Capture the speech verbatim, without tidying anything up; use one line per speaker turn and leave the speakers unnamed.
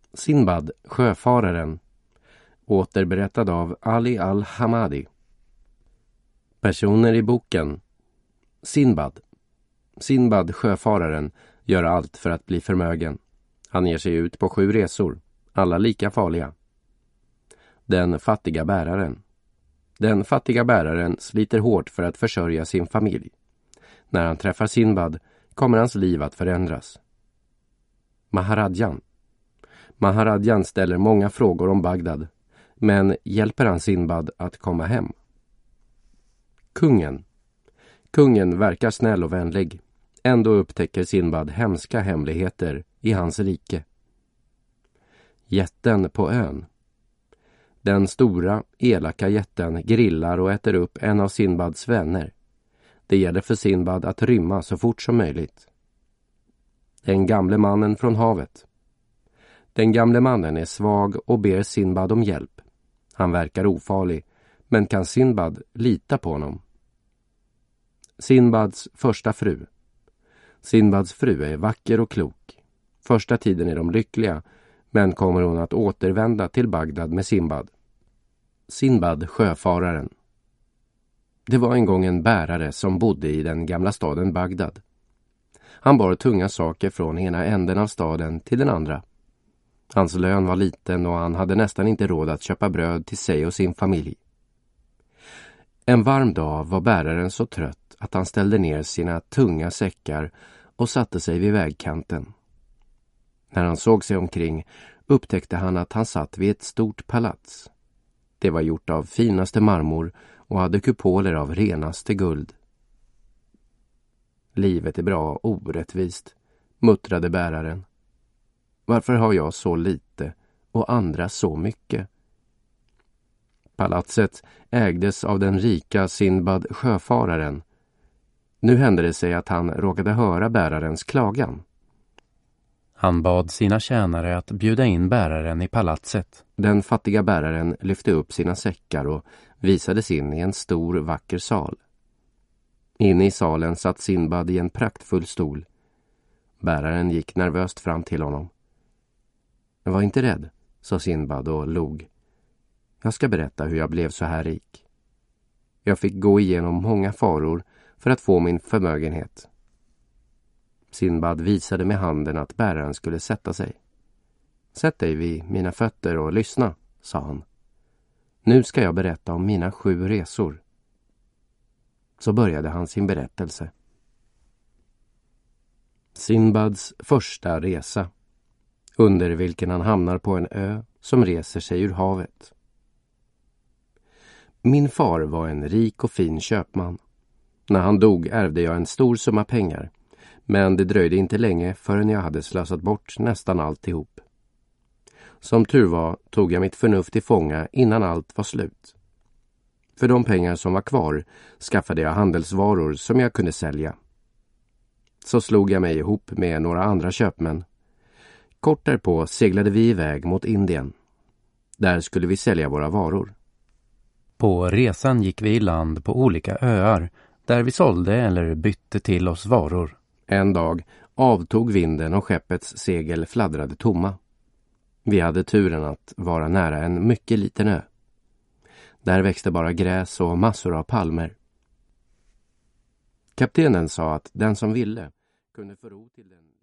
Sinbad, sjöfararen. Återberättad av Ali al-Hamadi. Personer i boken. Sinbad. Sinbad, sjöfararen, gör allt för att bli förmögen. Han ger sig ut på sju resor, alla lika farliga. Den fattiga bäraren. Den fattiga bäraren sliter hårt för att försörja sin familj. När han träffar Sinbad kommer hans liv att förändras. Maharadjan. Maharadjan ställer många frågor om Bagdad, men hjälper han Sinbad att komma hem. Kungen. Kungen verkar snäll och vänlig. Ändå upptäcker Sinbad hemska hemligheter i hans rike. Jätten på ön. Den stora, elaka jätten grillar och äter upp en av Sinbads vänner. Det gäller för Sinbad att rymma så fort som möjligt. Den gamle mannen från havet. Den gamle mannen är svag och ber Sinbad om hjälp. Han verkar ofarlig, men kan Sinbad lita på honom? Sinbads första fru. Sinbads fru är vacker och klok. Första tiden är de lyckliga, men kommer hon att återvända till Bagdad med Sinbad. Sinbad, sjöfararen. Det var en gång en bärare som bodde i den gamla staden Bagdad. Han bar tunga saker från ena änden av staden till den andra. Hans lön var liten och han hade nästan inte råd att köpa bröd till sig och sin familj. En varm dag var bäraren så trött att han ställde ner sina tunga säckar och satte sig vid vägkanten. När han såg sig omkring upptäckte han att han satt vid ett stort palats. Det var gjort av finaste marmor och hade kupoler av renaste guld. Livet är bra orättvist, muttrade bäraren. Varför har jag så lite och andra så mycket? Palatset ägdes av den rika Sinbad, sjöfararen. Nu hände det sig att han råkade höra bärarens klagan.
Han bad sina tjänare att bjuda in bäraren i palatset.
Den fattiga bäraren lyfte upp sina säckar och visades in i en stor vacker sal. Inne i salen satt Sinbad i en praktfull stol. Bäraren gick nervöst fram till honom. Var inte rädd, sa Sinbad och log. Jag ska berätta hur jag blev så här rik. Jag fick gå igenom många faror för att få min förmögenhet. Sinbad visade med handen att bäraren skulle sätta sig. Sätt dig vid mina fötter och lyssna, sa han. Nu ska jag berätta om mina sju resor. Så började han sin berättelse. Sinbads första resa, under vilken han hamnar på en ö som reser sig ur havet. Min far var en rik och fin köpman. När han dog ärvde jag en stor summa pengar, men det dröjde inte länge förrän jag hade slösat bort nästan alltihop. Som tur var tog jag mitt förnuft i fånga innan allt var slut. För de pengar som var kvar skaffade jag handelsvaror som jag kunde sälja. Så slog jag mig ihop med några andra köpmän. Kort därpå seglade vi iväg mot Indien. Där skulle vi sälja våra varor.
På resan gick vi i land på olika öar där vi sålde eller bytte till oss varor.
En dag avtog vinden och skeppets segel fladdrade tomma. Vi hade turen att vara nära en mycket liten ö. Där växte bara gräs och massor av palmer. Kaptenen sa att den som ville kunde få ro till den